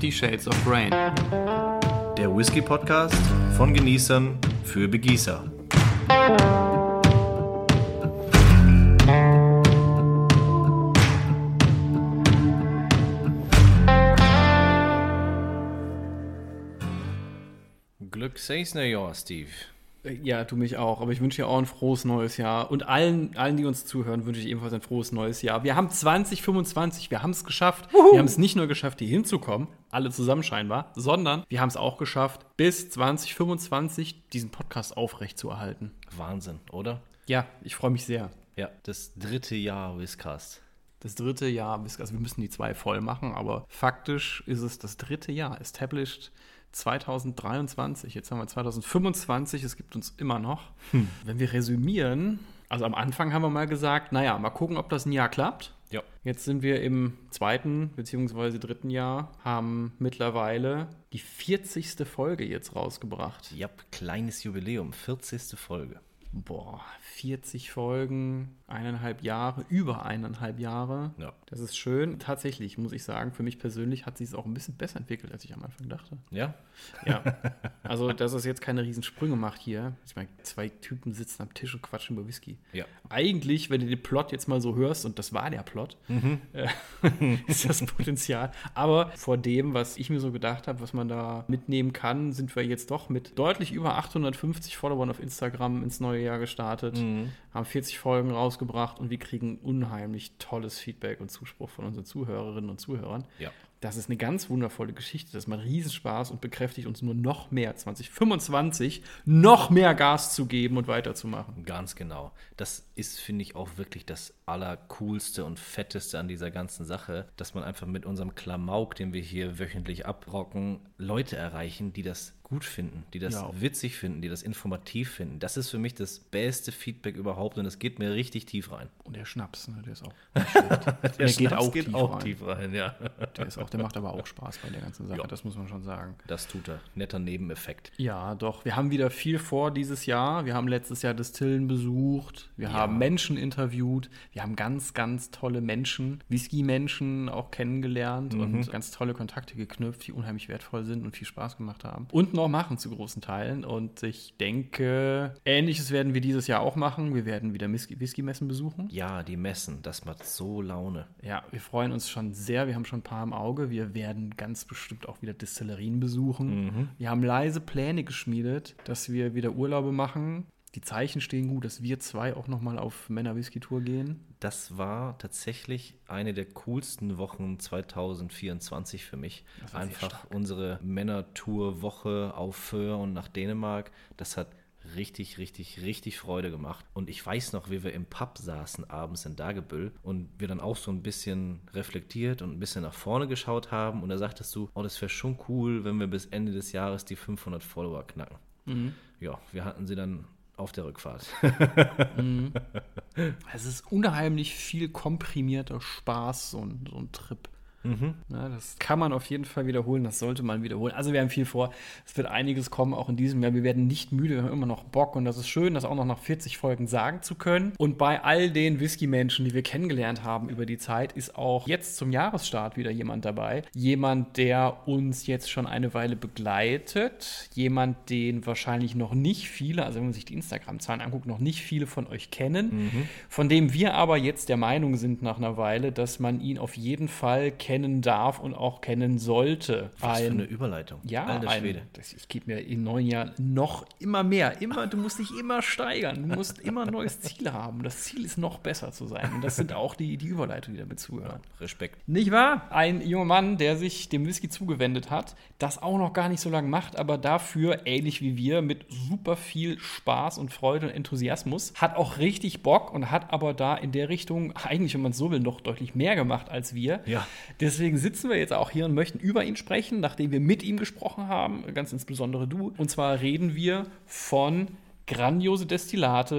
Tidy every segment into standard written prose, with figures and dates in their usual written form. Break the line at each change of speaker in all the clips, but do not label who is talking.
50 Shades of Rain.
Der Whisky-Podcast von Genießern für Begießer. Glückliches Neujahr, Steve.
Ja, du mich auch. Aber ich wünsche dir auch ein frohes neues Jahr. Und allen, die uns zuhören, wünsche ich ebenfalls ein frohes neues Jahr. Wir haben 2025, wir haben es geschafft. Wir haben es nicht nur geschafft, hier hinzukommen, alle zusammen scheinbar, sondern wir haben es auch geschafft, bis 2025 diesen Podcast aufrechtzuerhalten.
Wahnsinn, oder?
Ja, ich freue mich sehr.
Ja, das 3. Jahr Whiskcast.
Das 3. Jahr, also wir müssen die 2 voll machen, aber faktisch ist es das 3. Jahr, established 2023, jetzt haben wir 2025, es gibt uns immer noch. Wenn wir resümieren, also am Anfang haben wir mal gesagt, naja, mal gucken, ob das ein Jahr klappt.
Ja.
Jetzt sind wir im 2. bzw. 3. Jahr, haben mittlerweile die 40. Folge jetzt rausgebracht.
Ja, kleines Jubiläum, 40. Folge.
Boah, 40 Folgen, 1,5 Jahre, über 1,5 Jahre.
Ja.
Das ist schön. Tatsächlich, muss ich sagen, für mich persönlich hat sich es auch ein bisschen besser entwickelt, als ich am Anfang dachte.
Ja?
Ja. Also, dass es jetzt keine Riesensprünge macht hier. Ich meine, 2 Typen sitzen am Tisch und quatschen über Whisky.
Ja.
Eigentlich, wenn du den Plot jetzt mal so hörst, und das war der Plot, ist das Potenzial. Aber vor dem, was ich mir so gedacht habe, was man da mitnehmen kann, sind wir jetzt doch mit deutlich über 850 Followern auf Instagram ins neue Jahr gestartet, haben 40 Folgen rausgebracht und wir kriegen unheimlich tolles Feedback und Zuspruch von unseren Zuhörerinnen und Zuhörern.
Ja.
Das ist eine ganz wundervolle Geschichte. Das macht Riesenspaß und bekräftigt uns nur noch mehr 2025 noch mehr Gas zu geben und weiterzumachen.
Ganz genau. Das ist, finde ich, auch wirklich das Allercoolste und Fetteste an dieser ganzen Sache, dass man einfach mit unserem Klamauk, den wir hier wöchentlich abrocken, Leute erreichen, die das gut finden, die das witzig finden, die das informativ finden. Das ist für mich das beste Feedback überhaupt und es geht mir richtig tief rein.
Und der Schnaps, ne, der ist auch nicht schlecht.
Der
Schnaps
geht auch tief rein, ja.
Der macht aber auch Spaß bei der ganzen Sache, das muss man schon sagen.
Das tut er. Netter Nebeneffekt.
Ja, doch. Wir haben wieder viel vor dieses Jahr. Wir haben letztes Jahr Distillen besucht. Wir haben Menschen interviewt. Wir haben ganz, ganz tolle Menschen, Whisky-Menschen auch kennengelernt und ganz tolle Kontakte geknüpft, die unheimlich wertvoll sind und viel Spaß gemacht haben. Und noch machen zu großen Teilen. Und ich denke, Ähnliches werden wir dieses Jahr auch machen. Wir werden wieder Whisky-Messen besuchen.
Ja, die Messen, das macht so Laune.
Ja, wir freuen uns schon sehr. Wir haben schon ein paar im Auge. Wir werden ganz bestimmt auch wieder Destillerien besuchen. Wir haben leise Pläne geschmiedet, dass wir wieder Urlaube machen. Die Zeichen stehen gut, dass wir 2 auch nochmal auf Männer-Whisky-Tour gehen.
Das war tatsächlich eine der coolsten Wochen 2024 für mich. Einfach unsere Männer-Tour-Woche auf Föhr und nach Dänemark. Das hat richtig, richtig, richtig Freude gemacht. Und ich weiß noch, wie wir im Pub saßen abends in Dagebüll und wir dann auch so ein bisschen reflektiert und ein bisschen nach vorne geschaut haben. Und da sagtest du, oh, das wäre schon cool, wenn wir bis Ende des Jahres die 500 Follower knacken. Ja, wir hatten sie dann auf der Rückfahrt.
Es ist unheimlich viel komprimierter Spaß, so ein Trip. Ja, das kann man auf jeden Fall wiederholen, das sollte man wiederholen. Also wir haben viel vor, es wird einiges kommen, auch in diesem Jahr. Wir werden nicht müde, wir haben immer noch Bock und das ist schön, das auch noch nach 40 Folgen sagen zu können. Und bei all den Whisky-Menschen, die wir kennengelernt haben über die Zeit, ist auch jetzt zum Jahresstart wieder jemand dabei. Jemand, der uns jetzt schon eine Weile begleitet. Jemand, den wahrscheinlich noch nicht viele, also wenn man sich die Instagram-Zahlen anguckt, noch nicht viele von euch kennen. Von dem wir aber jetzt der Meinung sind nach einer Weile, dass man ihn auf jeden Fall kennen darf und auch kennen sollte.
Was für eine Überleitung.
Ja,
alter Schwede.
Ich gebe mir im neuen Jahr noch immer mehr. Du musst dich immer steigern. Du musst immer ein neues Ziel haben. Das Ziel ist noch besser zu sein. Und das sind auch die Überleitungen, die damit zuhören.
Respekt.
Nicht wahr? Ein junger Mann, der sich dem Whisky zugewendet hat, das auch noch gar nicht so lange macht, aber dafür, ähnlich wie wir, mit super viel Spaß und Freude und Enthusiasmus, hat auch richtig Bock und hat aber da in der Richtung eigentlich, wenn man es so will, noch deutlich mehr gemacht als wir.
Ja.
Deswegen sitzen wir jetzt auch hier und möchten über ihn sprechen, nachdem wir mit ihm gesprochen haben, ganz insbesondere du. Und zwar reden wir von Grandiose Destillate,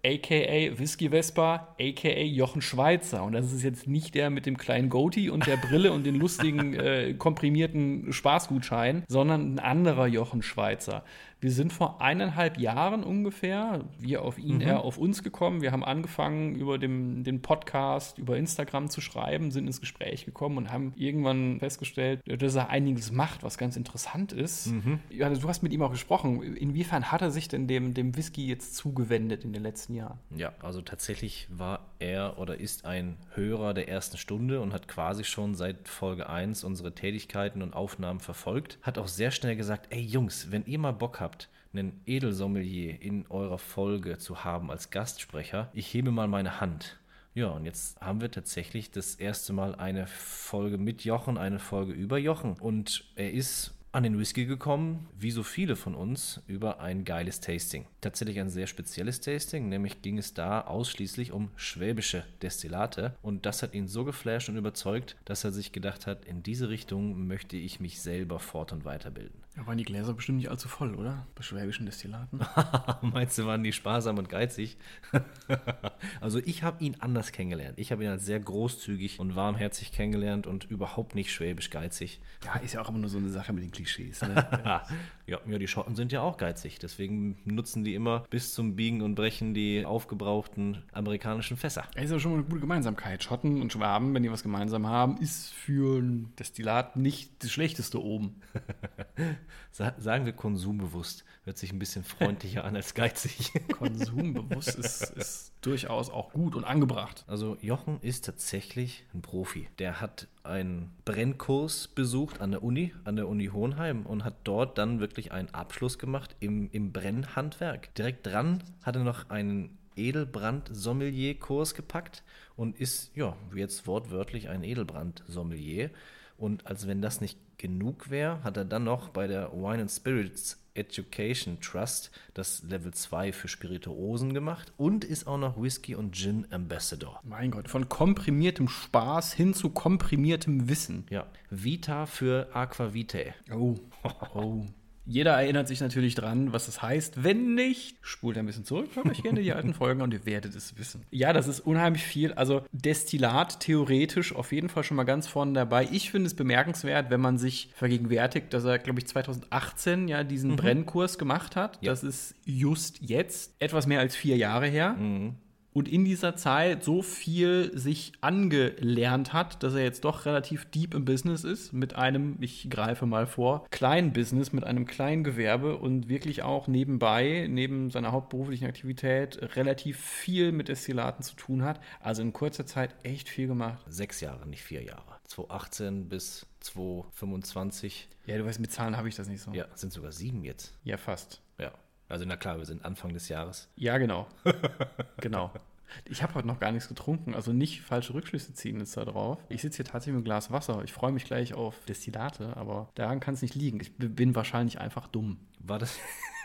a.k.a. Whisky Vespa, a.k.a. Jochen Schweizer. Und das ist jetzt nicht der mit dem kleinen Goatee und der Brille und den lustigen, komprimierten Spaßgutschein, sondern ein anderer Jochen Schweizer. Wir sind vor 1,5 Jahren ungefähr, wir auf ihn, er auf uns gekommen. Wir haben angefangen, über den Podcast, über Instagram zu schreiben, sind ins Gespräch gekommen und haben irgendwann festgestellt, dass er einiges macht, was ganz interessant ist. Ja, du hast mit ihm auch gesprochen. Inwiefern hat er sich denn dem Whisky jetzt zugewendet in den letzten Jahren?
Ja, also tatsächlich war er oder ist ein Hörer der ersten Stunde und hat quasi schon seit Folge 1 unsere Tätigkeiten und Aufnahmen verfolgt. Hat auch sehr schnell gesagt, ey Jungs, wenn ihr mal Bock habt, einen Edelsommelier in eurer Folge zu haben als Gastsprecher, ich hebe mal meine Hand. Ja, und jetzt haben wir tatsächlich das erste Mal eine Folge mit Jochen, eine Folge über Jochen. Und er ist an den Whisky gekommen, wie so viele von uns, über ein geiles Tasting. Tatsächlich ein sehr spezielles Tasting, nämlich ging es da ausschließlich um schwäbische Destillate. Und das hat ihn so geflasht und überzeugt, dass er sich gedacht hat, in diese Richtung möchte ich mich selber fort- und weiterbilden.
Ja, waren die Gläser bestimmt nicht allzu voll, oder? Bei schwäbischen Destillaten.
Meinst du, waren die sparsam und geizig? Also ich habe ihn anders kennengelernt. Ich habe ihn als sehr großzügig und warmherzig kennengelernt und überhaupt nicht schwäbisch geizig.
Ja, ist ja auch immer nur so eine Sache mit den Klischees. Ne?
Ja, die Schotten sind ja auch geizig. Deswegen nutzen die immer bis zum Biegen und Brechen die aufgebrauchten amerikanischen Fässer.
Das ist ja schon mal eine gute Gemeinsamkeit. Schotten und Schwaben, wenn die was gemeinsam haben, ist für ein Destillat nicht das Schlechteste oben.
Sagen wir konsumbewusst. Hört sich ein bisschen freundlicher an als geizig.
Konsumbewusst ist durchaus auch gut und angebracht.
Also Jochen ist tatsächlich ein Profi. Der hat einen Brennkurs besucht an der Uni Hohenheim und hat dort dann wirklich einen Abschluss gemacht im Brennhandwerk. Direkt dran hat er noch einen Edelbrand-Sommelier-Kurs gepackt und ist, ja, jetzt wortwörtlich ein Edelbrand-Sommelier. Und als wenn das nicht genug wäre, hat er dann noch bei der Wine and Spirits Education Trust das Level 2 für Spirituosen gemacht und ist auch noch Whisky und Gin Ambassador.
Mein Gott, von komprimiertem Spaß hin zu komprimiertem Wissen.
Ja, Vita für Aqua Vitae.
Oh. Jeder erinnert sich natürlich dran, was das heißt. Wenn nicht, spult ein bisschen zurück, hört euch gerne die alten Folgen und ihr werdet es wissen. Ja, das ist unheimlich viel. Also Destillat theoretisch auf jeden Fall schon mal ganz vorne dabei. Ich finde es bemerkenswert, wenn man sich vergegenwärtigt, dass er, glaube ich, 2018 ja diesen Brennkurs gemacht hat. Ja. Das ist just jetzt, etwas mehr als 4 Jahre her. Und in dieser Zeit so viel sich angelernt hat, dass er jetzt doch relativ deep im Business ist, mit einem, ich greife mal vor, kleinen Business, mit einem kleinen Gewerbe und wirklich auch nebenbei, neben seiner hauptberuflichen Aktivität, relativ viel mit Destillaten zu tun hat. Also in kurzer Zeit echt viel gemacht.
6 Jahre, nicht 4 Jahre. 2018 bis 2025.
Ja, du weißt, mit Zahlen habe ich das nicht so.
Ja, sind sogar 7 jetzt.
Ja, fast.
Ja. Also na klar, wir sind Anfang des Jahres.
Ja, genau. Genau. Ich habe heute noch gar nichts getrunken, also nicht falsche Rückschlüsse ziehen jetzt da drauf. Ich sitze hier tatsächlich mit einem Glas Wasser. Ich freue mich gleich auf Destillate, aber daran kann es nicht liegen. Ich bin wahrscheinlich einfach dumm.
War das...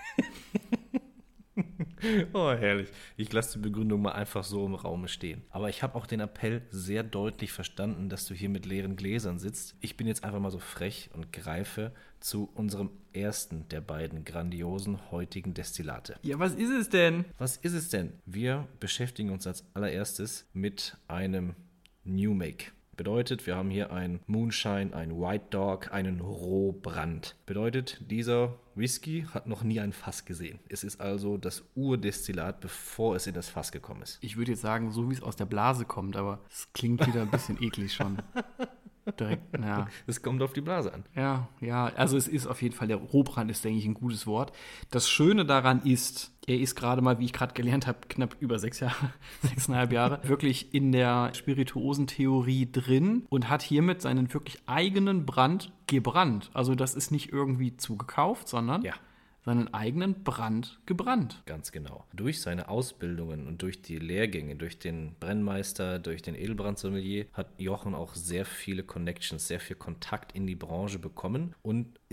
Oh, herrlich. Ich lasse die Begründung mal einfach so im Raum stehen. Aber ich habe auch den Appell sehr deutlich verstanden, dass du hier mit leeren Gläsern sitzt. Ich bin jetzt einfach mal so frech und greife zu unserem ersten der beiden grandiosen heutigen Destillate.
Ja, was ist es denn?
Was ist es denn? Wir beschäftigen uns als allererstes mit einem New Make. Bedeutet, wir haben hier einen Moonshine, einen White Dog, einen Rohbrand. Bedeutet, dieser Whisky hat noch nie ein Fass gesehen. Es ist also das Urdestillat, bevor es in das Fass gekommen ist.
Ich würde jetzt sagen, so wie es aus der Blase kommt, aber es klingt wieder ein bisschen eklig schon. Direkt, ja.
Es kommt auf die Blase an.
Ja, also es ist auf jeden Fall, der Rohbrand ist, denke ich, ein gutes Wort. Das Schöne daran ist, er ist gerade mal, wie ich gerade gelernt habe, knapp über 6 Jahre, 6,5 Jahre, wirklich in der Spirituosentheorie drin und hat hiermit seinen wirklich eigenen Brand gebrannt. Also das ist nicht irgendwie zugekauft, sondern seinen eigenen Brand gebrannt.
Ganz genau. Durch seine Ausbildungen und durch die Lehrgänge, durch den Brennmeister, durch den Edelbrandsommelier hat Jochen auch sehr viele Connections, sehr viel Kontakt in die Branche bekommen und ist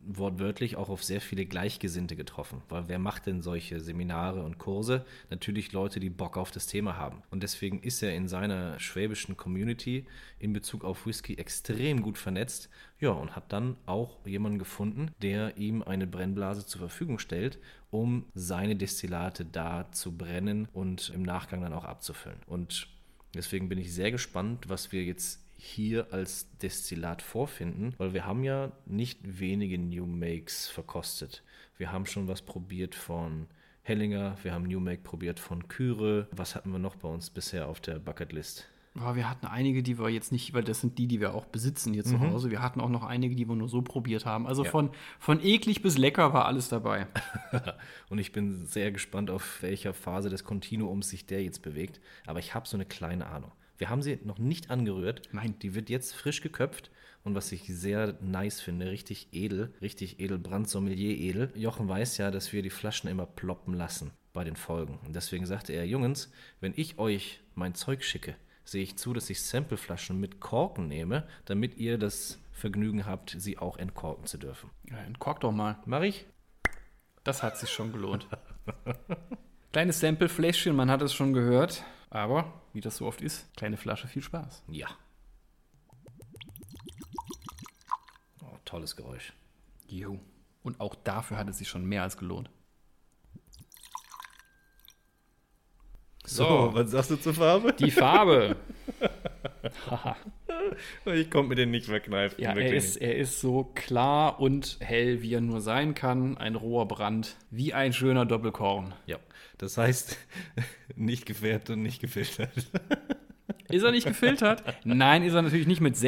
wortwörtlich auch auf sehr viele Gleichgesinnte getroffen. Weil wer macht denn solche Seminare und Kurse? Natürlich Leute, die Bock auf das Thema haben. Und deswegen ist er in seiner schwäbischen Community in Bezug auf Whisky extrem gut vernetzt. Ja, und hat dann auch jemanden gefunden, der ihm eine Brennblase zur Verfügung stellt, um seine Destillate da zu brennen und im Nachgang dann auch abzufüllen. Und deswegen bin ich sehr gespannt, was wir jetzt hier als Destillat vorfinden, weil wir haben ja nicht wenige New Makes verkostet. Wir haben schon was probiert von Hellinger, wir haben New Make probiert von Kyre. Was hatten wir noch bei uns bisher auf der Bucketlist?
Ja, wir hatten einige, die wir jetzt nicht, weil das sind die wir auch besitzen hier zu Hause. Wir hatten auch noch einige, die wir nur so probiert haben. Also von eklig bis lecker war alles dabei.
Und ich bin sehr gespannt, auf welcher Phase des Kontinuums sich der jetzt bewegt. Aber ich habe so eine kleine Ahnung. Wir haben sie noch nicht angerührt.
Nein.
Die wird jetzt frisch geköpft. Und was ich sehr nice finde, richtig edel, Brandsommelier edel. Jochen weiß ja, dass wir die Flaschen immer ploppen lassen bei den Folgen. Und deswegen sagte er, Jungs, wenn ich euch mein Zeug schicke, sehe ich zu, dass ich Sampleflaschen mit Korken nehme, damit ihr das Vergnügen habt, sie auch entkorken zu dürfen.
Ja, entkork doch mal.
Mach ich?
Das hat sich schon gelohnt. Kleines Samplefläschchen, man hat es schon gehört. Aber, wie das so oft ist, kleine Flasche, viel Spaß.
Ja. Oh, tolles Geräusch.
Jo. Und auch dafür hat es sich schon mehr als gelohnt.
So, was sagst du zur Farbe?
Die Farbe.
Ich konnte mir den nicht verkneifen.
Ja, er ist so klar und hell, wie er nur sein kann. Ein roher Brand, wie ein schöner Doppelkorn.
Ja, das heißt, nicht gefärbt und nicht gefiltert.
Ist er nicht gefiltert? Nein, ist er natürlich nicht mit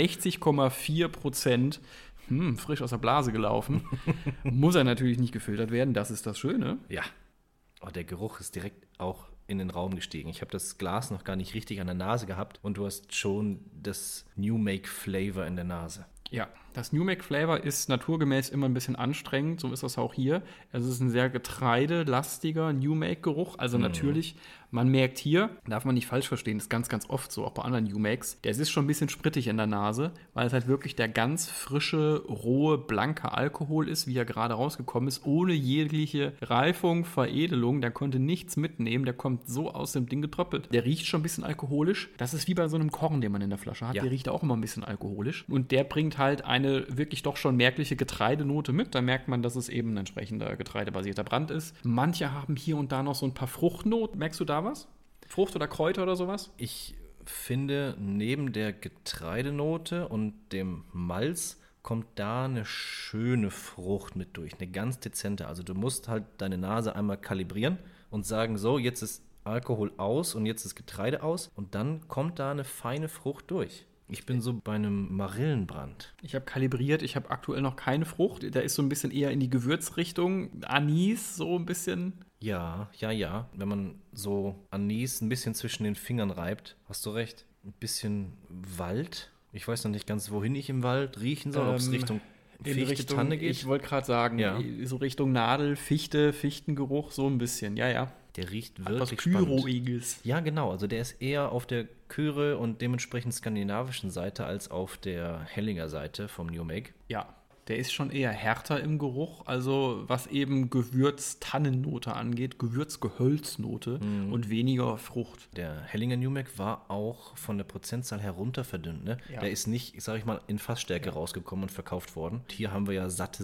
60,4%. Frisch aus der Blase gelaufen. Muss er natürlich nicht gefiltert werden, das ist das Schöne.
Ja, oh, der Geruch ist direkt auch in den Raum gestiegen. Ich habe das Glas noch gar nicht richtig an der Nase gehabt und du hast schon das New Make Flavor in der Nase.
Ja, das New Make Flavor ist naturgemäß immer ein bisschen anstrengend, so ist das auch hier. Es ist ein sehr getreidelastiger New Make Geruch, also natürlich, man merkt hier, darf man nicht falsch verstehen, ist ganz, ganz oft so, auch bei anderen New Makes, der ist schon ein bisschen sprittig in der Nase, weil es halt wirklich der ganz frische, rohe, blanke Alkohol ist, wie er gerade rausgekommen ist, ohne jegliche Reifung, Veredelung, der konnte nichts mitnehmen, der kommt so aus dem Ding getröppelt. Der riecht schon ein bisschen alkoholisch, das ist wie bei so einem Korn, den man in der Flasche hat, Der riecht auch immer ein bisschen alkoholisch und der bringt halt eine wirklich doch schon merkliche Getreidenote mit. Da merkt man, dass es eben ein entsprechender getreidebasierter Brand ist. Manche haben hier und da noch so ein paar Fruchtnoten. Merkst du da was? Frucht oder Kräuter oder sowas?
Ich finde, neben der Getreidenote und dem Malz kommt da eine schöne Frucht mit durch. Eine ganz dezente. Also du musst halt deine Nase einmal kalibrieren und sagen, so, jetzt ist Alkohol aus und jetzt ist Getreide aus. Und dann kommt da eine feine Frucht durch. Ich bin so bei einem Marillenbrand.
Ich habe kalibriert, ich habe aktuell noch keine Frucht. Der ist so ein bisschen eher in die Gewürzrichtung. Anis, so ein bisschen.
Ja. Wenn man so Anis ein bisschen zwischen den Fingern reibt, hast du recht. Ein bisschen Wald. Ich weiß noch nicht ganz, wohin ich im Wald riechen soll, ob es Richtung Fichte, Tanne geht.
Ich wollte gerade sagen, so Richtung Nadel, Fichte, Fichtengeruch, so ein bisschen. Ja.
Der riecht wirklich
Kyroiges.
Ja, genau. Also der ist eher auf der Kyre und dementsprechend skandinavischen Seite als auf der Hellinger Seite vom New Make.
Ja, der ist schon eher härter im Geruch. Also was eben Gewürz-Tannennote angeht, Gewürz-Gehölznote und weniger Frucht.
Der Hellinger New Make war auch von der Prozentzahl herunter verdünnt. Ne?
Ja.
Der ist nicht, sag ich mal, in Fassstärke rausgekommen und verkauft worden. Hier haben wir ja satte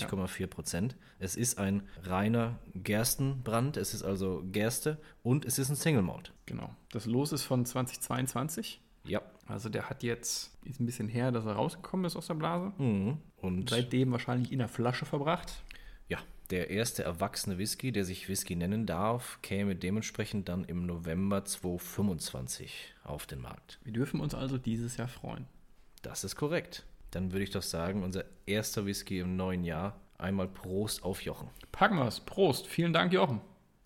60,4%. Es ist ein reiner Gerstenbrand. Es ist also Gerste und es ist ein Single Malt.
Genau. Das Los ist von 2022.
Ja.
Also der ist ein bisschen her, dass er rausgekommen ist aus der Blase.
Und
seitdem wahrscheinlich in der Flasche verbracht.
Ja, der erste erwachsene Whisky, der sich Whisky nennen darf, käme dementsprechend dann im November 2025 auf den Markt.
Wir dürfen uns also dieses Jahr freuen.
Das ist korrekt. Dann würde ich doch sagen, unser erster Whisky im neuen Jahr. Einmal Prost auf Jochen.
Packen wir's. Prost. Vielen Dank, Jochen.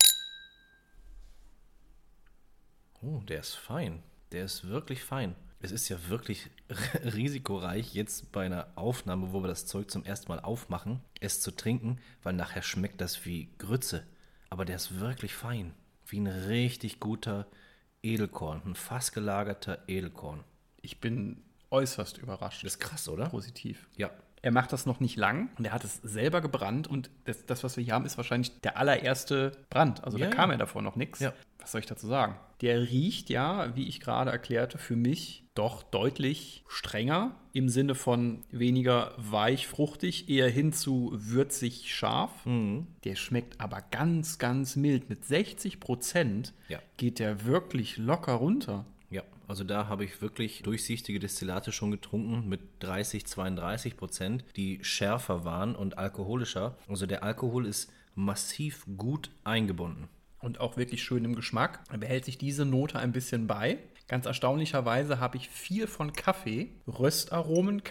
Oh, der ist fein. Der ist wirklich fein. Es ist ja wirklich risikoreich, jetzt bei einer Aufnahme, wo wir das Zeug zum ersten Mal aufmachen, es zu trinken, weil nachher schmeckt das wie Grütze. Aber der ist wirklich fein. Wie ein richtig guter Edelkorn. Ein fassgelagerter Edelkorn.
Ich bin äußerst überrascht.
Das ist krass, oder?
Positiv.
Ja,
Er macht das noch nicht lang und er hat es selber gebrannt und das, was wir hier haben, ist wahrscheinlich der allererste Brand. Also da kam ja davor noch nichts. Ja. Was soll ich dazu sagen? Der riecht ja, wie ich gerade erklärte, für mich doch deutlich strenger im Sinne von weniger weich, fruchtig, eher hin zu würzig, scharf. Der schmeckt aber ganz, ganz mild. Mit 60% geht der wirklich locker runter.
Ja, also da habe ich wirklich durchsichtige Destillate schon getrunken mit 30-32%, die schärfer waren und alkoholischer. Also der Alkohol ist massiv gut eingebunden.
Und auch wirklich schön im Geschmack. Er behält sich diese Note ein bisschen bei. Ganz erstaunlicherweise habe ich viel von Kaffee, Röstaromen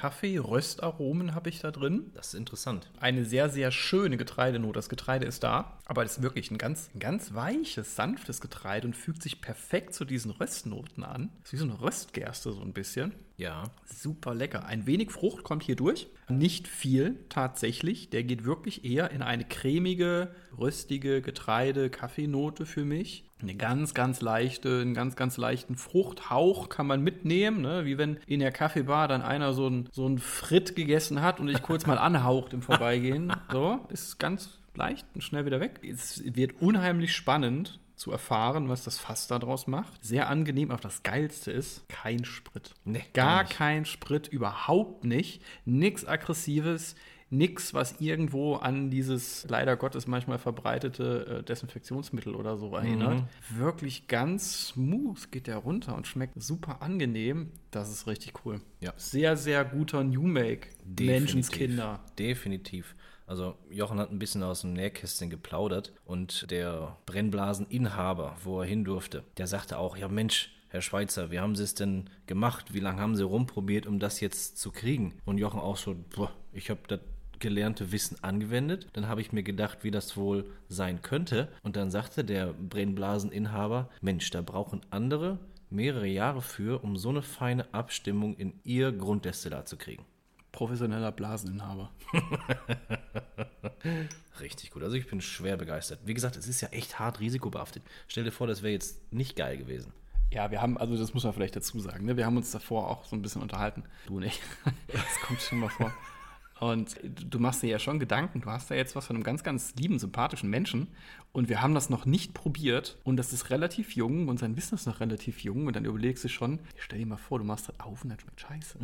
habe ich da drin.
Das ist interessant.
Eine sehr, sehr schöne Getreidenote. Das Getreide ist da, aber das ist wirklich ein ganz weiches, sanftes Getreide und fügt sich perfekt zu diesen Röstnoten an. Das ist wie so eine Röstgerste so ein bisschen.
Ja.
Super lecker. Ein wenig Frucht kommt hier durch. Nicht viel tatsächlich. Der geht wirklich eher in eine cremige, röstige Getreide-Kaffeenote für mich. Eine ganz, ganz leichte, einen ganz, ganz leichten Fruchthauch kann man mitnehmen, ne? Wie wenn in der Kaffeebar dann einer so ein Fritt gegessen hat und dich kurz mal anhaucht im Vorbeigehen. So, ist ganz leicht und schnell wieder weg. Es wird unheimlich spannend zu erfahren, was das Fass daraus macht. Sehr angenehm, aber das Geilste ist, kein Sprit.
Nee,
gar kein Sprit, überhaupt nicht. Nix Aggressives. Nix, was irgendwo an dieses leider Gottes manchmal verbreitete Desinfektionsmittel oder so erinnert. Wirklich ganz smooth geht der runter und schmeckt super angenehm. Das ist richtig cool.
Ja.
Sehr, sehr guter New Make. Menschenskinder.
Definitiv. Also Jochen hat ein bisschen aus dem Nähkästchen geplaudert und der Brennblaseninhaber, wo er hin durfte, der sagte auch, ja Mensch, Herr Schweitzer, wie haben Sie es denn gemacht? Wie lange haben Sie rumprobiert, um das jetzt zu kriegen? Und Jochen auch so, ich habe das gelernte Wissen angewendet. Dann habe ich mir gedacht, wie das wohl sein könnte. Und dann sagte der Brennblaseninhaber, Mensch, da brauchen andere mehrere Jahre für, um so eine feine Abstimmung in ihr Grunddestillat zu kriegen.
Professioneller Blaseninhaber.
Richtig gut. Also ich bin schwer begeistert. Wie gesagt, es ist ja echt hart risikobehaftet. Stell dir vor, das wäre jetzt nicht geil gewesen.
Ja, wir haben, also das muss man vielleicht dazu sagen, ne? Wir haben uns davor auch so ein bisschen unterhalten. Du nicht. Das kommt schon mal vor. Und du machst dir ja schon Gedanken, du hast da jetzt was von einem ganz, ganz lieben, sympathischen Menschen und wir haben das noch nicht probiert und das ist relativ jung und sein Wissen ist noch relativ jung und dann überlegst du schon, stell dir mal vor, du machst das auf und das schmeckt scheiße.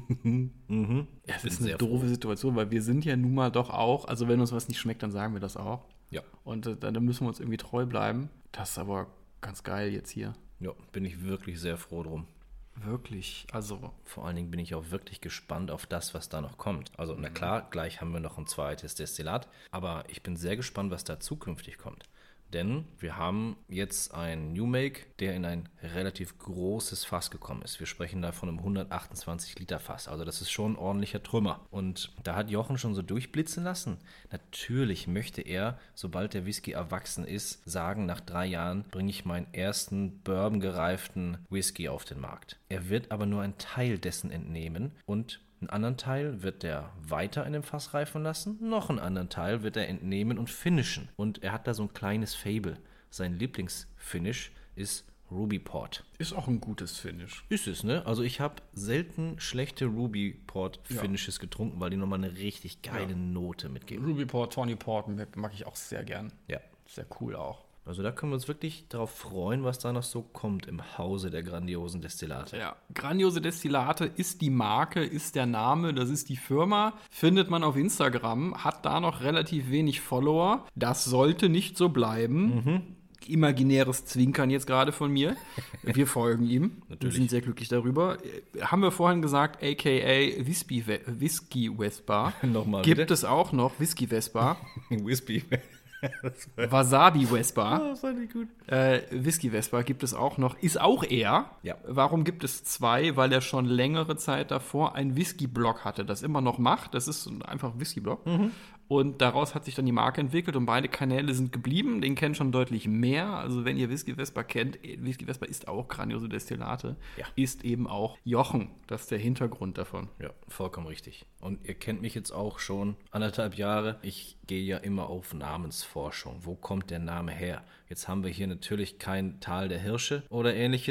Ja, das ist eine doofe Situation, weil wir sind ja nun mal doch auch, also wenn uns was nicht schmeckt, dann sagen wir das auch.
Ja.
Und dann müssen wir uns irgendwie treu bleiben. Das ist aber ganz geil jetzt hier.
Ja, bin ich wirklich sehr froh drum.
Wirklich, also.
Vor allen Dingen bin ich auch wirklich gespannt auf das, was da noch kommt. Also, na klar, gleich haben wir noch ein zweites Destillat, aber ich bin sehr gespannt, was da zukünftig kommt. Denn wir haben jetzt einen New Make, der in ein relativ großes Fass gekommen ist. Wir sprechen da von einem 128 Liter Fass. Also das ist schon ein ordentlicher Trümmer. Und da hat Jochen schon so durchblitzen lassen. Natürlich möchte er, sobald der Whisky erwachsen ist, sagen, nach 3 Jahren bringe ich meinen ersten bourbon-gereiften Whisky auf den Markt. Er wird aber nur einen Teil dessen entnehmen und einen anderen Teil wird er weiter in dem Fass reifen lassen, noch einen anderen Teil wird er entnehmen und finishen. Und er hat da so ein kleines Fable. Sein Lieblingsfinish ist Ruby Port.
Ist auch ein gutes Finish.
Ist es, ne? Also ich habe selten schlechte Ruby Port Finishes getrunken, weil die nochmal eine richtig geile Note mitgeben.
Ruby Port, Tawny Port mag ich auch sehr gern.
Ja.
Sehr cool auch.
Also da können wir uns wirklich darauf freuen, was da noch so kommt im Hause der grandiosen Destillate.
Ja, Grandiose Destillate ist die Marke, ist der Name, das ist die Firma. Findet man auf Instagram, hat da noch relativ wenig Follower. Das sollte nicht so bleiben. Imaginäres Zwinkern jetzt gerade von mir. Wir folgen ihm.
Natürlich.
Wir sind sehr glücklich darüber. Haben wir vorhin gesagt, a.k.a. Whisky Vespa.
Nochmal
Gibt
bitte?
es auch noch Whisky Vespa.
Whisky.
Wasabi Vespa.
Oh, das fand ich gut.
Whisky Vespa gibt es auch noch. Ist auch er.
Ja.
Warum gibt es 2? Weil er schon längere Zeit davor einen Whisky-Blog hatte, das immer noch macht. Das ist einfach ein Whisky-Blog. Und daraus hat sich dann die Marke entwickelt und beide Kanäle sind geblieben. Den kennt schon deutlich mehr. Also wenn ihr Whisky Vespa kennt, Whisky Vespa ist auch grandiose Destillate.
Ja.
Ist eben auch Jochen. Das ist der Hintergrund davon.
Ja, vollkommen richtig. Und ihr kennt mich jetzt auch schon 1,5 Jahre. Ich gehe ja immer auf Namensforschung. Wo kommt der Name her? Jetzt haben wir hier natürlich kein Tal der Hirsche oder ähnliches.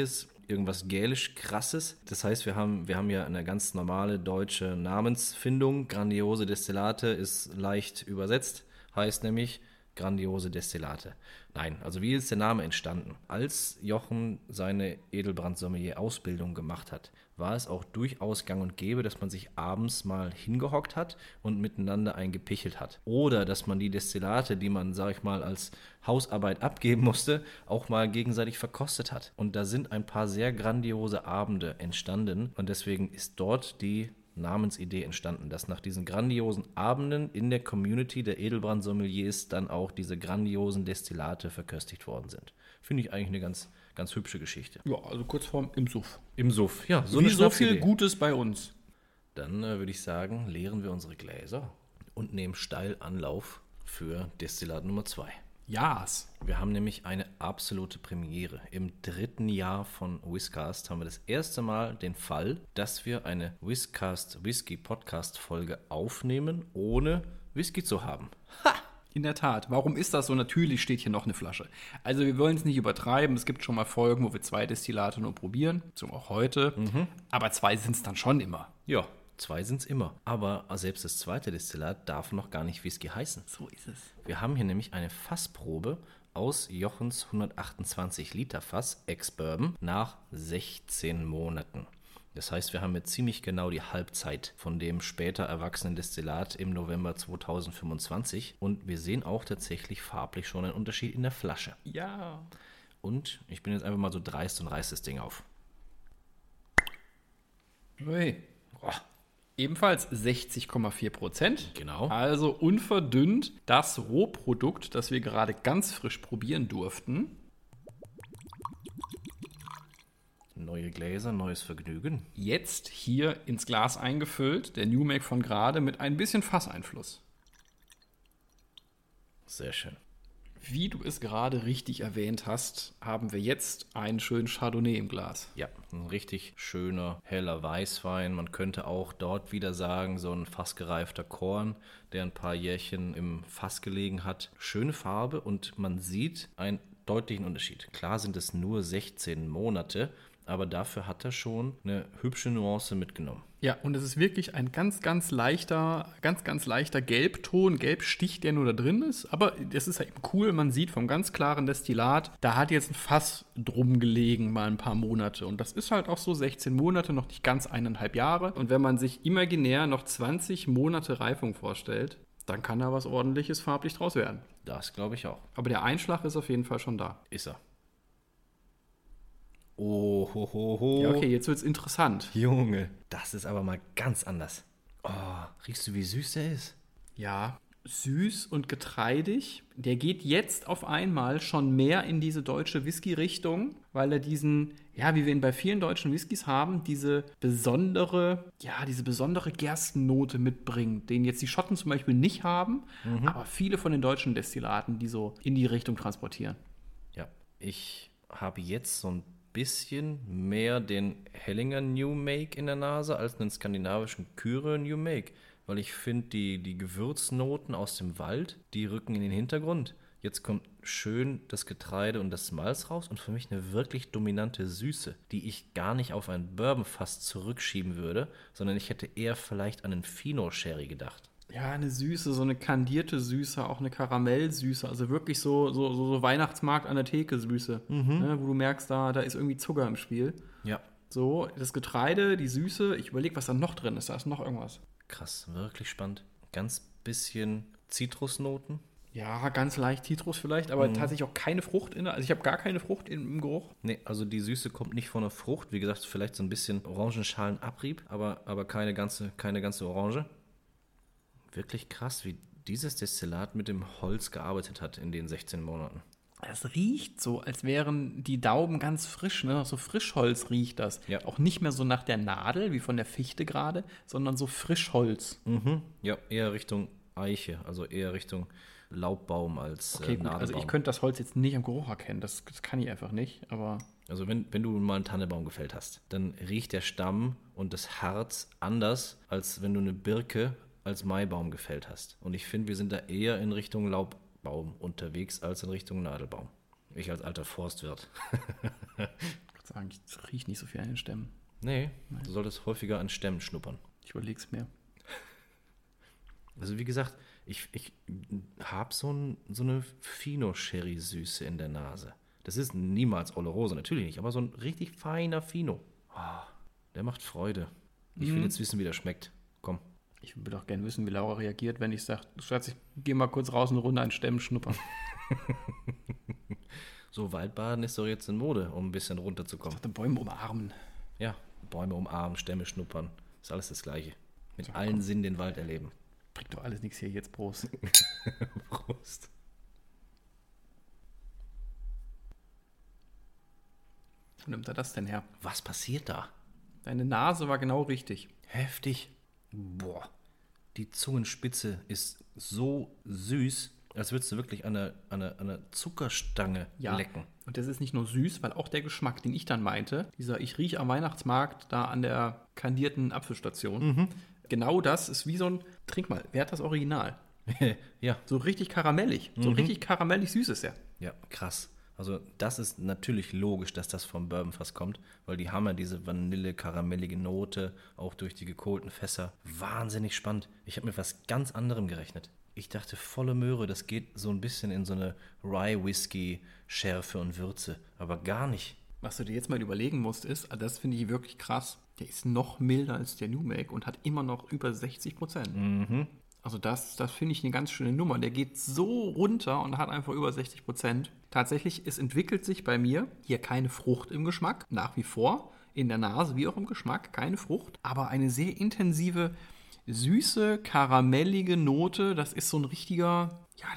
irgendwas gälisch Krasses. Das heißt, wir haben ja eine ganz normale deutsche Namensfindung. Grandiose Destillate ist leicht übersetzt, heißt nämlich grandiose Destillate. Nein, also wie ist der Name entstanden? Als Jochen seine Edelbrand-Sommelier-Ausbildung gemacht hat, war es auch durchaus gang und gäbe, dass man sich abends mal hingehockt hat und miteinander eingepichelt hat. Oder dass man die Destillate, die man, sag ich mal, als Hausarbeit abgeben musste, auch mal gegenseitig verkostet hat. Und da sind ein paar sehr grandiose Abende entstanden und deswegen ist dort die Namensidee entstanden, dass nach diesen grandiosen Abenden in der Community der Edelbrand-Sommeliers dann auch diese grandiosen Destillate verköstigt worden sind. Finde ich eigentlich eine ganz, ganz hübsche Geschichte.
Ja, also kurz vorm im Suff.
Im Suff, ja.
So, wie so viel Gutes bei uns.
Dann würde ich sagen, leeren wir unsere Gläser und nehmen steil Anlauf für Destillat Nummer 2.
Yes.
Wir haben nämlich eine absolute Premiere. Im 3. Jahr von Whiskcast haben wir das erste Mal den Fall, dass wir eine Whiskcast Whisky Podcast Folge aufnehmen, ohne Whisky zu haben.
Ha! In der Tat. Warum ist das so? Natürlich steht hier noch eine Flasche. Also wir wollen es nicht übertreiben. Es gibt schon mal Folgen, wo wir 2 Destillate nur probieren. So auch heute. Aber 2 sind es dann schon immer.
Ja, 2 sind es immer. Aber selbst das zweite Destillat darf noch gar nicht Whisky heißen.
So ist es.
Wir haben hier nämlich eine Fassprobe aus Jochens 128 Liter Fass Ex-Bourbon nach 16 Monaten. Das heißt, wir haben jetzt ziemlich genau die Halbzeit von dem später erwachsenen Destillat im November 2025. Und wir sehen auch tatsächlich farblich schon einen Unterschied in der Flasche.
Ja.
Und ich bin jetzt einfach mal so dreist und reiß das Ding auf.
Hey. Ebenfalls 60,4%.
Genau.
Also unverdünnt das Rohprodukt, das wir gerade ganz frisch probieren durften.
Neue Gläser, neues Vergnügen.
Jetzt hier ins Glas eingefüllt, der New Make von gerade mit ein bisschen Fasseinfluss.
Sehr schön.
Wie du es gerade richtig erwähnt hast, haben wir jetzt einen schönen Chardonnay im Glas.
Ja, ein richtig schöner, heller Weißwein. Man könnte auch dort wieder sagen, so ein fassgereifter Korn, der ein paar Jährchen im Fass gelegen hat. Schöne Farbe und man sieht einen deutlichen Unterschied. Klar sind es nur 16 Monate, aber dafür hat er schon eine hübsche Nuance mitgenommen.
Ja, und es ist wirklich ein ganz leichter Gelbton, Gelbstich, der nur da drin ist. Aber das ist ja eben cool, man sieht vom ganz klaren Destillat, da hat jetzt ein Fass drum gelegen, mal ein paar Monate. Und das ist halt auch so 16 Monate, noch nicht ganz 1,5 Jahre. Und wenn man sich imaginär noch 20 Monate Reifung vorstellt, dann kann da was Ordentliches farblich draus werden.
Das glaube ich auch.
Aber der Einschlag ist auf jeden Fall schon da.
Ist er. Oh, ho, ho, ho.
Ja, okay, jetzt wird's interessant.
Junge, das ist aber mal ganz anders. Oh, riechst du, wie süß der ist?
Ja, süß und getreidig. Der geht jetzt auf einmal schon mehr in diese deutsche Whisky-Richtung, weil er diesen, ja, wie wir ihn bei vielen deutschen Whiskys haben, diese besondere Gerstennote mitbringt, den jetzt die Schotten zum Beispiel nicht haben, aber viele von den deutschen Destillaten, die so in die Richtung transportieren.
Ja, ich habe jetzt so ein bisschen mehr den Hellinger New Make in der Nase als einen skandinavischen Kyre New Make, weil ich finde, die Gewürznoten aus dem Wald, die rücken in den Hintergrund. Jetzt kommt schön das Getreide und das Malz raus und für mich eine wirklich dominante Süße, die ich gar nicht auf ein Bourbonfass zurückschieben würde, sondern ich hätte eher vielleicht an einen Fino Sherry gedacht.
Ja, eine Süße, so eine kandierte Süße, auch eine Karamellsüße, also wirklich so Weihnachtsmarkt an der Theke Süße, ne, wo du merkst, da ist irgendwie Zucker im Spiel.
Ja.
So, das Getreide, die Süße, ich überlege, was da noch drin ist, da ist noch irgendwas.
Krass, wirklich spannend. Ganz bisschen Zitrusnoten.
Ja, ganz leicht Zitrus vielleicht, aber tatsächlich auch keine Frucht also ich habe gar keine Frucht im Geruch.
Nee, also die Süße kommt nicht von der Frucht, wie gesagt, vielleicht so ein bisschen Orangenschalenabtrieb, aber keine ganze Orange. Wirklich krass, wie dieses Destillat mit dem Holz gearbeitet hat in den 16 Monaten.
Es riecht so, als wären die Dauben ganz frisch, ne? So Frischholz riecht das.
Ja.
Auch nicht mehr so nach der Nadel, wie von der Fichte gerade, sondern so Frischholz.
Ja, eher Richtung Eiche, also eher Richtung Laubbaum als
Okay, gut,
Nadelbaum.
also ich könnte das Holz jetzt nicht am Geruch erkennen, das kann ich einfach nicht, aber...
Also wenn du mal einen Tannenbaum gefällt hast, dann riecht der Stamm und das Harz anders, als wenn du eine Birke als Maibaum gefällt hast. Und ich finde, wir sind da eher in Richtung Laubbaum unterwegs als in Richtung Nadelbaum. Ich als alter Forstwirt.
Gott sagen, ich rieche nicht so viel an den Stämmen.
Nee, du solltest häufiger an Stämmen schnuppern.
Ich überlege es mir.
Also wie gesagt, ich habe so eine Fino-Sherry-Süße in der Nase. Das ist niemals Oloroso, natürlich nicht, aber so ein richtig feiner Fino. Der macht Freude. Ich will jetzt wissen, wie der schmeckt. Komm.
Ich würde auch gerne wissen, wie Laura reagiert, wenn ich sage, Schatz, ich gehe mal kurz raus eine Runde an Stämmen schnuppern.
So, Waldbaden ist doch jetzt in Mode, um ein bisschen runterzukommen.
Ich dachte, Bäume umarmen.
Ja, Bäume umarmen, Stämme schnuppern. Ist alles das Gleiche. Mit allen Sinnen den Wald erleben.
Bringt doch alles nichts hier, jetzt Prost.
Prost.
Wo nimmt er das denn her?
Was passiert da?
Deine Nase war genau richtig.
Heftig. Boah. Die Zungenspitze ist so süß, als würdest du wirklich an einer Zuckerstange lecken.
Und das ist nicht nur süß, weil auch der Geschmack, den ich dann meinte, ich rieche am Weihnachtsmarkt da an der kandierten Apfelstation, genau das ist wie so ein, trink mal, wer hat das Original?
Ja.
So richtig karamellig, so richtig karamellig süß ist er.
Ja, krass. Also das ist natürlich logisch, dass das vom Bourbonfass kommt, weil die haben ja diese Vanille-karamellige Note, auch durch die gekohlten Fässer. Wahnsinnig spannend. Ich habe mit was ganz anderem gerechnet. Ich dachte, volle Möhre, das geht so ein bisschen in so eine Rye-Whisky-Schärfe und Würze, aber gar nicht.
Was du dir jetzt mal überlegen musst, ist, also das finde ich wirklich krass, der ist noch milder als der New Make und hat immer noch über 60%. Also das finde ich eine ganz schöne Nummer. Der geht so runter und hat einfach über 60%. Tatsächlich, es entwickelt sich bei mir hier keine Frucht im Geschmack, nach wie vor, in der Nase wie auch im Geschmack, keine Frucht, aber eine sehr intensive, süße, karamellige Note. Das ist so ein richtiger,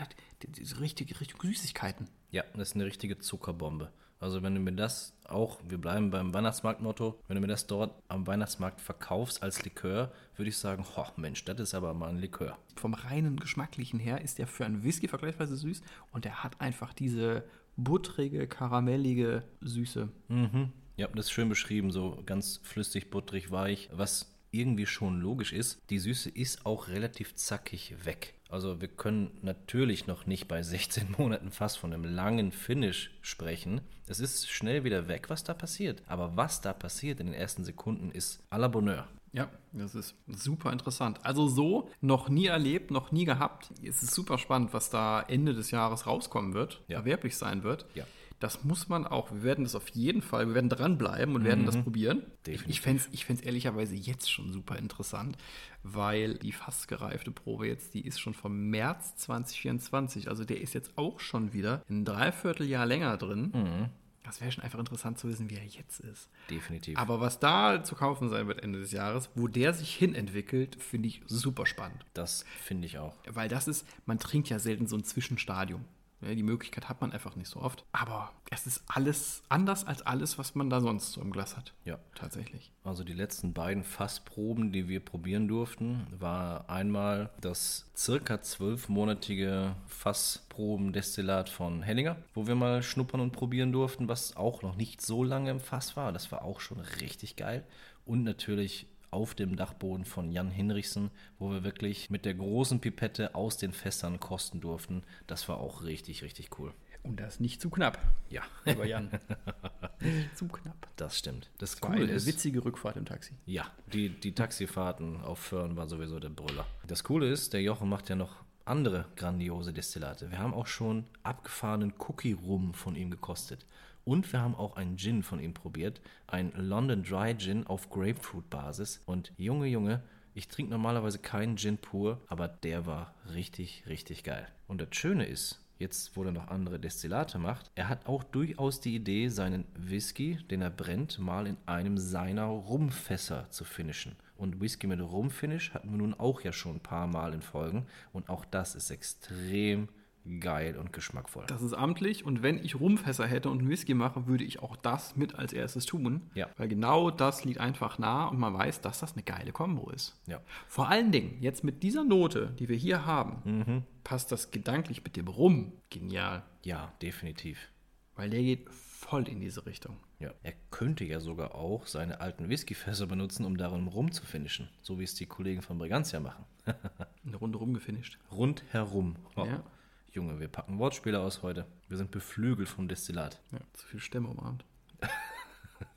richtige Süßigkeiten.
Ja, das ist eine richtige Zuckerbombe. Also wenn du mir das auch, wir bleiben beim Weihnachtsmarkt-Motto, wenn du mir das dort am Weihnachtsmarkt verkaufst als Likör, würde ich sagen, Mensch, das ist aber mal ein Likör.
Vom reinen Geschmacklichen her ist der für einen Whisky vergleichsweise süß und der hat einfach diese buttrige, karamellige Süße.
Ja, das ist schön beschrieben, so ganz flüssig, butterig, weich, was irgendwie schon logisch ist. Die Süße ist auch relativ zackig weg. Also wir können natürlich noch nicht bei 16 Monaten fast von einem langen Finish sprechen. Es ist schnell wieder weg, was da passiert. Aber was da passiert in den ersten Sekunden ist à la Bonheur.
Ja, das ist super interessant. Also so noch nie erlebt, noch nie gehabt. Es ist super spannend, was da Ende des Jahres rauskommen wird, erwerblich sein wird.
Ja.
Das muss man auch, wir werden das auf jeden Fall, wir werden dranbleiben und werden das probieren.
Definitiv.
Ich fände es ehrlicherweise jetzt schon super interessant, weil die fast gereifte Probe jetzt, die ist schon vom März 2024, also der ist jetzt auch schon wieder ein Dreivierteljahr länger drin. Das wäre schon einfach interessant zu wissen, wie er jetzt ist.
Definitiv.
Aber was da zu kaufen sein wird Ende des Jahres, wo der sich hin entwickelt, finde ich super spannend.
Das finde ich auch.
Weil das ist, man trinkt ja selten so ein Zwischenstadium. Ja, die Möglichkeit hat man einfach nicht so oft. Aber es ist alles anders als alles, was man da sonst so im Glas hat.
Ja.
Tatsächlich.
Also die letzten beiden Fassproben, die wir probieren durften, war einmal das circa 12-monatige Fassprobendestillat von Hellinger, wo wir mal schnuppern und probieren durften, was auch noch nicht so lange im Fass war. Das war auch schon richtig geil. Und natürlich auf dem Dachboden von Jan Hinrichsen, wo wir wirklich mit der großen Pipette aus den Fässern kosten durften. Das war auch richtig, richtig cool.
Und das nicht zu knapp.
Ja.
Lieber Jan. Nicht zu knapp.
Das stimmt. Das
war
Coole
eine
ist,
witzige Rückfahrt im Taxi.
ja, die Taxifahrten auf Föhren war sowieso der Brüller. Das Coole ist, der Jochen macht ja noch andere grandiose Destillate. Wir haben auch schon abgefahrenen Cookie Rum von ihm gekostet. Und wir haben auch einen Gin von ihm probiert, ein London Dry Gin auf Grapefruit-Basis. Und Junge, ich trinke normalerweise keinen Gin pur, aber der war richtig, richtig geil. Und das Schöne ist, jetzt wo er noch andere Destillate macht, er hat auch durchaus die Idee, seinen Whisky, den er brennt, mal in einem seiner Rumfässer zu finishen. Und Whisky mit Rumfinish hatten wir nun auch ja schon ein paar Mal in Folgen. Und auch das ist extrem geil und geschmackvoll.
Das ist amtlich und wenn ich Rumfässer hätte und einen Whisky mache, würde ich auch das mit als erstes tun.
Ja.
Weil genau das liegt einfach nah und man weiß, dass das eine geile Kombo ist.
Ja.
Vor allen Dingen, jetzt mit dieser Note, die wir hier haben, passt das gedanklich mit dem Rum genial.
Ja, definitiv.
Weil der geht voll in diese Richtung.
Ja. Er könnte ja sogar auch seine alten Whiskyfässer benutzen, um darin rum zu finishen. So wie es die Kollegen von Bregantia machen.
Eine Runde rumgefinisht.
Rundherum. Oh.
Ja.
Junge, wir packen Wortspiele aus heute. Wir sind beflügelt vom Destillat.
Ja, zu viel Stämme umarmt.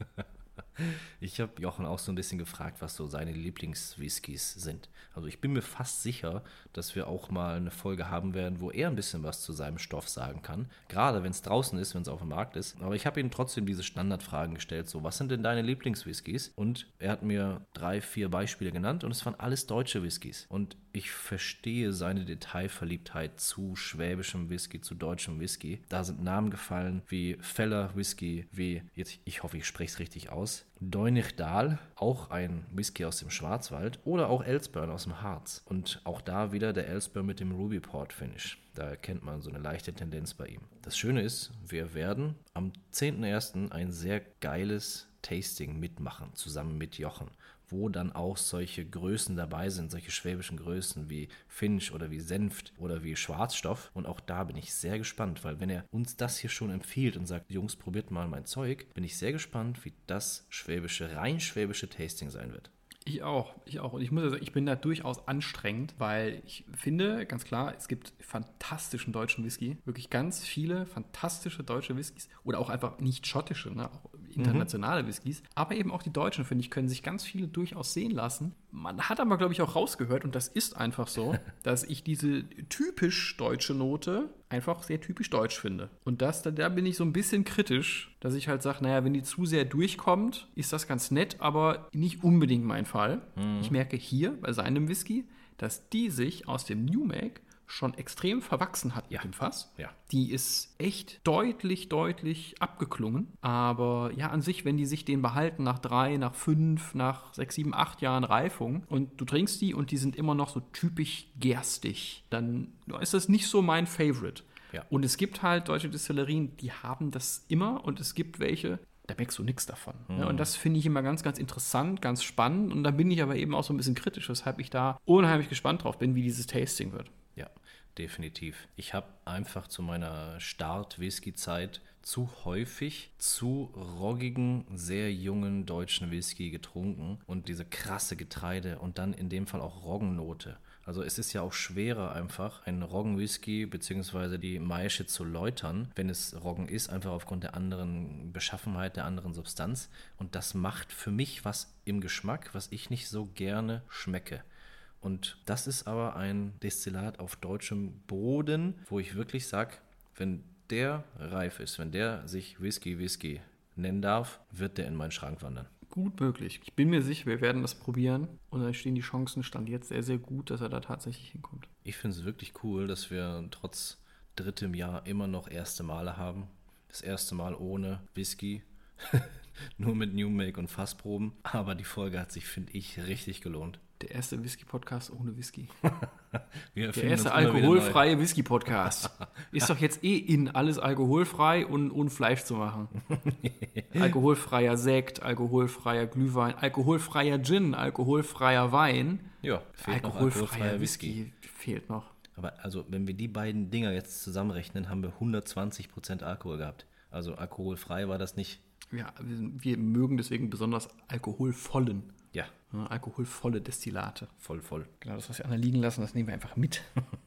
Ich habe Jochen auch so ein bisschen gefragt, was so seine Lieblingswhiskys sind. Also ich bin mir fast sicher, dass wir auch mal eine Folge haben werden, wo er ein bisschen was zu seinem Stoff sagen kann. Gerade wenn es draußen ist, wenn es auf dem Markt ist. Aber ich habe ihm trotzdem diese Standardfragen gestellt. So, was sind denn deine Lieblingswhiskys? Und er hat mir 3, 4 Beispiele genannt und es waren alles deutsche Whiskys. Und ich verstehe seine Detailverliebtheit zu schwäbischem Whisky, zu deutschem Whisky. Da sind Namen gefallen wie Feller Whisky, wie, jetzt, ich hoffe, ich spreche es richtig aus, Deunichdal, auch ein Whisky aus dem Schwarzwald, oder auch Elsburn aus dem Harz. Und auch da wieder der Elsburn mit dem Ruby Port Finish. Da erkennt man so eine leichte Tendenz bei ihm. Das Schöne ist, wir werden am 10.01. ein sehr geiles Tasting mitmachen, zusammen mit Jochen, wo dann auch solche Größen dabei sind, solche schwäbischen Größen wie Finch oder wie Senft oder wie Schwarzstoff. Und auch da bin ich sehr gespannt, weil wenn er uns das hier schon empfiehlt und sagt, Jungs, probiert mal mein Zeug, bin ich sehr gespannt, wie das rein schwäbische Tasting sein wird.
Ich auch. Und ich muss ja sagen, ich bin da durchaus anstrengend, weil ich finde, ganz klar, es gibt fantastischen deutschen Whisky. Wirklich ganz viele fantastische deutsche Whiskys. Oder auch einfach nicht schottische, ne? Auch internationale Whiskys. Aber eben auch die deutschen, finde ich, können sich ganz viele durchaus sehen lassen. Man hat aber, glaube ich, auch rausgehört, und das ist einfach so, dass ich diese typisch deutsche Note einfach sehr typisch deutsch finde. Und da bin ich so ein bisschen kritisch, dass ich halt sage, naja, wenn die zu sehr durchkommt, ist das ganz nett, aber nicht unbedingt mein Fall. Ich merke hier bei seinem Whisky, dass die sich aus dem New Make schon extrem verwachsen hat mit dem Fass.
Ja.
Die ist echt deutlich abgeklungen. Aber ja, an sich, wenn die sich den behalten nach 3, nach 5, nach 6, 7, 8 Jahren Reifung und du trinkst die und die sind immer noch so typisch gerstig, dann ist das nicht so mein Favorite.
Ja.
Und es gibt halt deutsche Destillerien, die haben das immer, und es gibt welche, da merkst du nichts davon. Ja, und das finde ich immer ganz interessant, ganz spannend. Und da bin ich aber eben auch so ein bisschen kritisch, weshalb ich da unheimlich gespannt drauf bin, wie dieses Tasting wird.
Ja, definitiv. Ich habe einfach zu meiner Start-Whisky-Zeit zu häufig zu roggigen, sehr jungen deutschen Whisky getrunken und diese krasse Getreide und dann in dem Fall auch Roggennote. Also es ist ja auch schwerer einfach, einen Roggenwhisky bzw. die Maische zu läutern, wenn es Roggen ist, einfach aufgrund der anderen Beschaffenheit, der anderen Substanz. Und das macht für mich was im Geschmack, was ich nicht so gerne schmecke. Und das ist aber ein Destillat auf deutschem Boden, wo ich wirklich sage, wenn der reif ist, wenn der sich Whisky nennen darf, wird der in meinen Schrank wandern.
Gut möglich. Ich bin mir sicher, wir werden das probieren. Und dann stehen die Chancen, stand jetzt sehr, sehr gut, dass er da tatsächlich hinkommt.
Ich finde es wirklich cool, dass wir trotz drittem Jahr immer noch erste Male haben. Das erste Mal ohne Whisky, nur mit New Make und Fassproben. Aber die Folge hat sich, finde ich, richtig gelohnt.
Der erste Whisky-Podcast ohne Whisky.
Der
erste alkoholfreie Whisky-Podcast. Ist doch jetzt alles alkoholfrei und ohne Fleisch zu machen. Alkoholfreier Sekt, alkoholfreier Glühwein, alkoholfreier Gin, alkoholfreier Wein.
Ja, fehlt noch alkoholfreier Whisky.
Fehlt noch.
Aber also, wenn wir die beiden Dinger jetzt zusammenrechnen, haben wir 120% Alkohol gehabt. Also alkoholfrei war das nicht.
Ja, wir mögen deswegen besonders alkoholvollen.
Ja.
Alkoholvolle Destillate.
Voll.
Genau, das, was wir anderen liegen lassen, das nehmen wir einfach mit.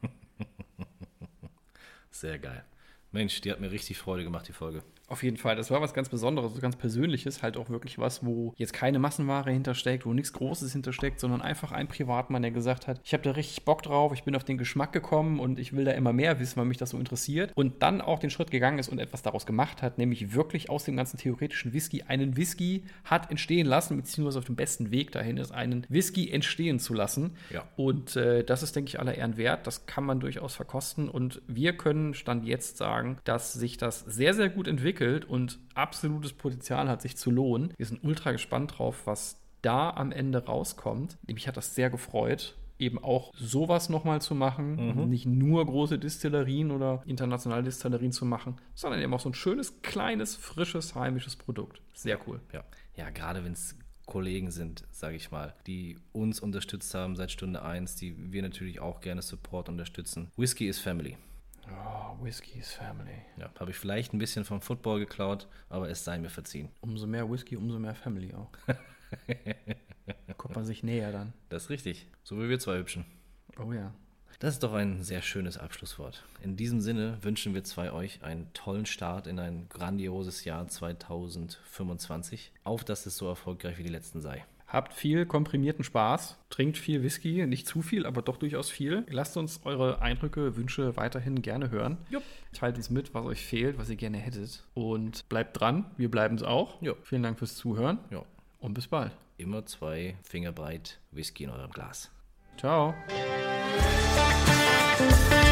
Sehr geil. Mensch, die hat mir richtig Freude gemacht, die Folge.
Auf jeden Fall, das war was ganz Besonderes, ganz Persönliches, halt auch wirklich was, wo jetzt keine Massenware hintersteckt, wo nichts Großes hintersteckt, sondern einfach ein Privatmann, der gesagt hat, ich habe da richtig Bock drauf, ich bin auf den Geschmack gekommen und ich will da immer mehr wissen, weil mich das so interessiert, und dann auch den Schritt gegangen ist und etwas daraus gemacht hat, nämlich wirklich aus dem ganzen theoretischen Whisky einen Whisky hat entstehen lassen, beziehungsweise auf dem besten Weg dahin ist, einen Whisky entstehen zu lassen.
Ja.
Und das ist, denke ich, aller Ehren wert, das kann man durchaus verkosten, und wir können Stand jetzt sagen, dass sich das sehr, sehr gut entwickelt und absolutes Potenzial hat, sich zu lohnen. Wir sind ultra gespannt drauf, was da am Ende rauskommt. Mich hat das sehr gefreut, eben auch sowas nochmal zu machen. Nicht nur große Destillerien oder internationale Destillerien zu machen, sondern eben auch so ein schönes, kleines, frisches, heimisches Produkt. Sehr cool.
Ja, gerade wenn es Kollegen sind, sage ich mal, die uns unterstützt haben seit Stunde 1, die wir natürlich auch gerne Support unterstützen. Whisky is Family.
Oh, Whisky is Family.
Ja, habe ich vielleicht ein bisschen vom Football geklaut, aber es sei mir verziehen.
Umso mehr Whisky, umso mehr Family auch. Kommt man sich näher dann.
Das ist richtig. So wie wir zwei Hübschen.
Oh ja.
Das ist doch ein sehr schönes Abschlusswort. In diesem Sinne wünschen wir euch einen tollen Start in ein grandioses Jahr 2025. Auf, dass es so erfolgreich wie die letzten sei.
Habt viel komprimierten Spaß, trinkt viel Whisky, nicht zu viel, aber doch durchaus viel. Lasst uns eure Eindrücke, Wünsche weiterhin gerne hören.
Jupp.
Teilt uns mit, was euch fehlt, was ihr gerne hättet. Und bleibt dran, wir bleiben es auch.
Jupp.
Vielen Dank fürs Zuhören und bis bald.
Immer 2 Finger breit Whisky in eurem Glas.
Ciao.